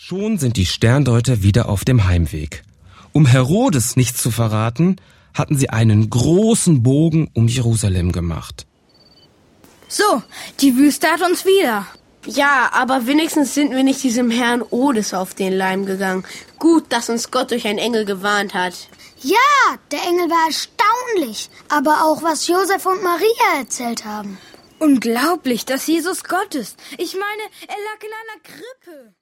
Schon sind die Sterndeuter wieder auf dem Heimweg. Um Herodes nichts zu verraten, hatten sie einen großen Bogen um Jerusalem gemacht. So, die Wüste hat uns wieder. Ja, aber wenigstens sind wir nicht diesem Herrn Odes auf den Leim gegangen. Gut, dass uns Gott durch einen Engel gewarnt hat. Ja, der Engel war erstaunlich. Aber auch, was Josef und Maria erzählt haben. Unglaublich, dass Jesus Gott ist. Ich meine, er lag in einer Krippe.